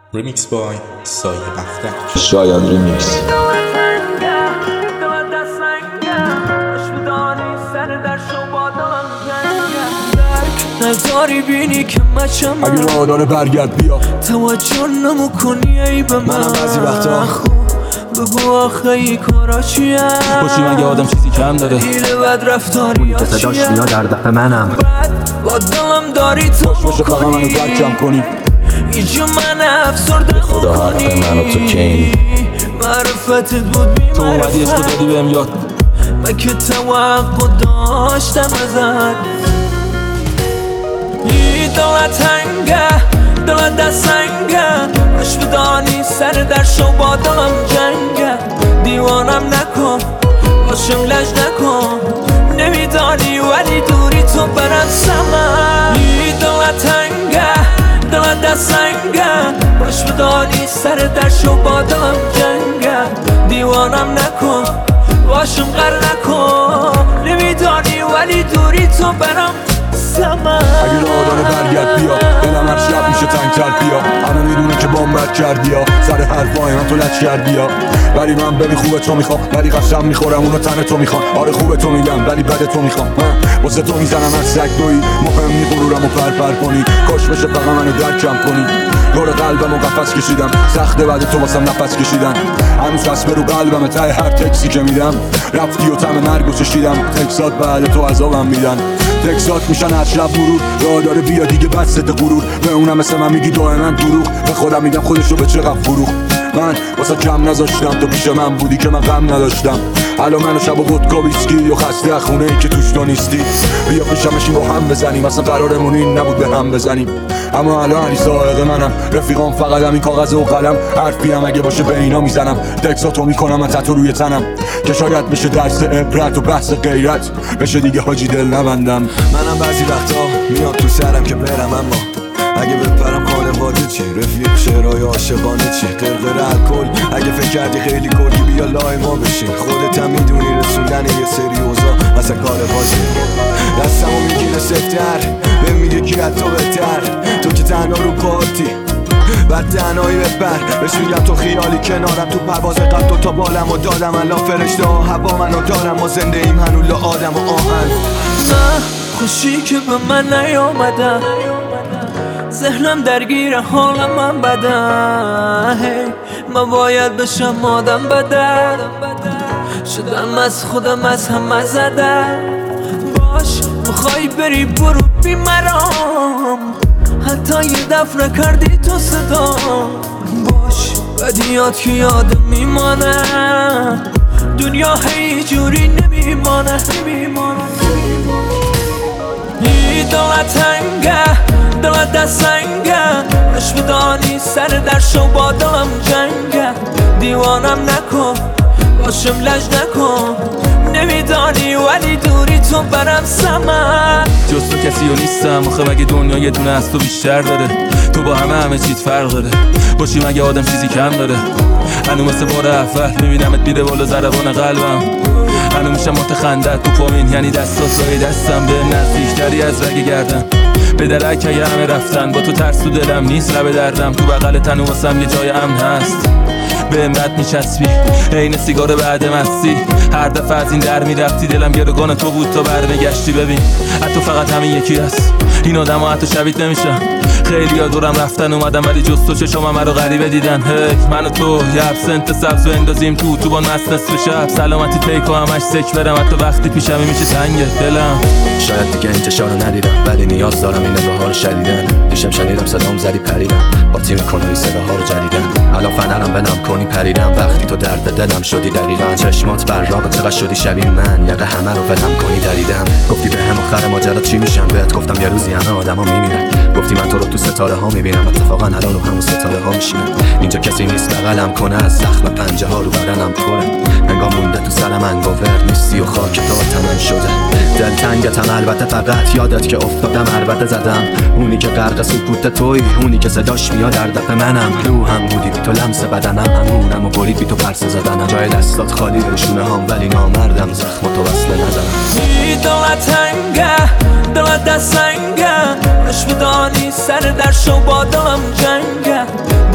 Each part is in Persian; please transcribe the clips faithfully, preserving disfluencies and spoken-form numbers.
ریمیکس بای سایه اختر. شاید ریمیکس. نزاری بینی که مچم اگه راه داره برگرد بیا، توجه نمو کنی ای به من. منم بعضی وقتا بگو آخه ای کارا چیه، باشی مگه آدم چیزی کم داره، دیل بد رفتاری ها صداش چیه، میاد در دفع منم بعد با دلم داری تو باشه فقط منو درکم کنی. ایجا من افسرده خدا حق من و تو کینی. معرفتت بود بی تو اومدی عشق معرفت، دادی بهم یاد، من که توقع داشتم ازت. ای دلت تنگه، دلت دستنگه، باش بدانی سر در شو با دلم جنگه. دیوانم نکن، باشم لج نکن، نمیدانی ولی دوری تو برم سمن. ای دلت تنگه، دلت دستنگه، باش بدانی سر در شو با دلم جنگه. دیوانم نکن، باشم غر نکن، نمیدانی ولی دوری تو برم سمن. اگه راه داره برگرد بیا، دلم هر شب میشه تنگتر بیا. همه میدونه که بام بد کردی یا سر حرفای من تو لچ کردی یا، ولی من ببین خوبه تو میخوام، ولی قسم میخورم اونو تن تو میخوام. آره خوبه تو میگم ولی بده تو میخوام، واسه تو میزنم از سگ دوی، مهم نی غرورم و پرپر کنی. کاش بشه فقط منو درکم کنی. دور قلبم و قفس کشیدم، سخته بعد تو واسم نفس کشیدن. هنوز قصبه رو قلبم ته هر تکسی که میدم. رفتی و طعم مرگو چشیدم، تکسات بعد تو عذابم میدن. تکسات میشن هر شب مرور، راه داره بیا دیگه بس غرور. به اونم مثل من میگی دائما دروغ، به خودم میگم خودشو به چقدر فروخت. من واسه کم نذاشتم، تو پیش من بودی که من غم نداشتم. الان منو شب و ودکا ویسکی و خسته خونه ای که توش تو نیستی. بیا پیشم بشین با هم بزنیم، اصلا قرارمون این نبود به هم بزنیم. اما الان علی سائق منم، رفیقام فقط همین کاغذ و قلم. حرفی هم اگه باشه به اینا میزنم، تکساتو میکنم من تتو روی تنم، که شاید بشه درس عبرت و بحث غیرت بشه دیگه حاجی دل نبندم. منم بعضی وقتا میاد تو سرم که برم، اما اگه بپرم خانواده چی، رفیق شعرهای عاشقانه چی، قرقر الکل. اگه فکر کردی خیلی کلی بیا لای ما بشین، خودت هم میدونی رسوندن یه سری اوضاع اصلا کار بازی. دستمو میگیره سفتر، بهم میگه کی از تو بهتر، تو که تنها رو پارتی بعد تنهایی بپر. بهش میگم تو خیالی کنارم، تو پرواز قد دو تا بالم و دادم. الان فرشته ها هوا منو دارم، ما زنده ایم هنوز آدم و آهن. نه خوشی که به من نیامدن، ذهنم درگیر حال من بده. من باید بشم آدم بده، شدم از خودم از همه زده. باش میخوای بری برو بی مرام، حتی یه دفع نکردی تو صدا. باش بدیات که یادم میمانه، دنیا هی جوری نمیمانه. ای دلت تنگه، دلت دستنگه، باش بدانی سر در شو با دلم جنگه. دیوانم نکن، باشم لج نکن، نمیدانی ولی دوری تو برم سمن. جز تو کسی و نیستم آخه، مگه دنیا یه دونه از تو بیشتر داره. تو با همه همه چیز فرق داره، باشی مگه آدم چیزی کم داره. هنو مثل بار اول میبینمت میره بالا ضربان قلبم. هنو میشم متخندت تو پامین، یعنی دستات رای دستم به نزدیکتری از رگ گردن. به درک اگه همه رفتن، با تو ترس تو دلم نیست لب دردم. تو بغل تن واسم یه جای امن هست، به امرت میچسبی عین سیگار بعد مستی. هر دفعه از این در میرفتی دلم گروگان تو بود تا برنگشتی. ببین حتی فقط همین یکی هست، این آدم ها حتی شبیت نمیشن. خیلی ها دورم رفتن اومدم، ولی جز تو چشم من رو غریبه دیدن. هی من و تو یه ابسنت سبز و اندازیم تو تو با مست نصف شب. سلامتی تیک و همش سک برم، حتی وقتی پیشمی میشه تنگه دلم. شاید دیگه انتشار رو ندیدم، ولی نیاز دارم این نگاه ها رو شدیدن. دیشم شنیدم صدام زدی پریدم، باطی میکنه این صداها رو جدیدن. الان فنرم بنام کنی پریدم، وقتی تو درد دلم شدی دقیقا. چشمات براق چقدر شدی شبیه من، یقه همه رو ولم کنی دریدم. گفتی به هم آخر ماجرا چی میشم، بهت گفتم یه روزی همه آدما میمیرن. گفتی من تو رو تو ستاره ها میبینم، اتفاقا الان رو همون ستاره ها میشینم. اینجا کسی نیست بغلم کنه، از زخم پنجه ها رو بدنم پره. انگار مونده تو سر من باور نیستی و خاک تا تنم شده. دلتنگتم البته، فقط یادت که افتادم البته زدم. اونی که غرق سکوت توی، اونی که صداش میاد در دفع منم. روحم بودی بی تو لمس بدنم، همونم و برید بی تو پرسه زدنم. جای دستات خالی روشونه هم، ولی نامردم زخم تو وصله نزنم. ای دلت تنگه، دلت دستنگه، باش بدانی سر در شو با دلم جنگه.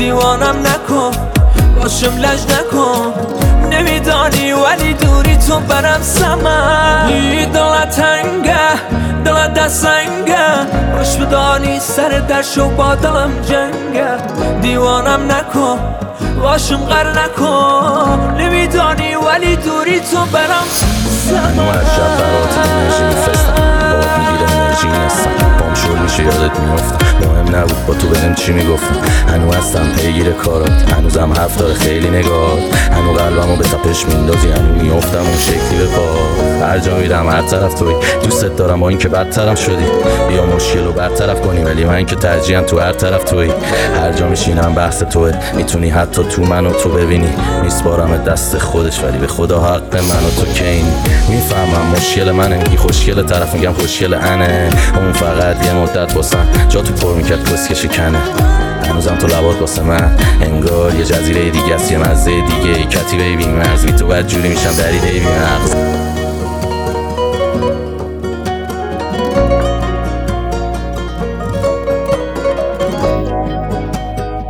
دیوانم نکن باشم لج نکن نمیدانی ولی دوری تو برم سمن دلت تنگه دلت دستنگه باش بدانی سر در شو با دلم جنگه دیوانم نکن باشم غر نکن نمیدانی ولی دوری تو برم سمن منو از شب برات انرژی میفرستم باب میگیره انرژی نیستم بام شور میشه یادت میافتم مهم نبود با تو بدم چی میگفتم هنو هستم پیگیر کارات هنوزم حرف داره خیلی نگاه هنو قلبمو به تپش میندازی هنو میافتم اون شکلی به پا هر جا میرم هر طرف توی دوستت دارم با این که بدترم شدی بیا مشکل رو برطرف کنی ولی من که ترجیحاً تو هر طرف توی هر جا میشینم بحث توه میتونی حتی تو منو تو ببینی میسپارم دست خودش ولی به خدا حق منو تو کینی میفهمم مشکل منه میگی خوشگل طرف میگم خوشگل انه اون فقط یه مدت باسم جا تو پر میکرد کسکشی کنه هنوزم تو لبات واسه من انگار یه جزیره دیگه است یه مزه دیگه کتیبه بی مرز بی تو بد جوری میشم دریده بی مغز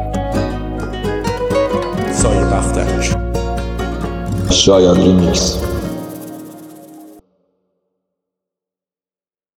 سایه بختک شاید ریمیکس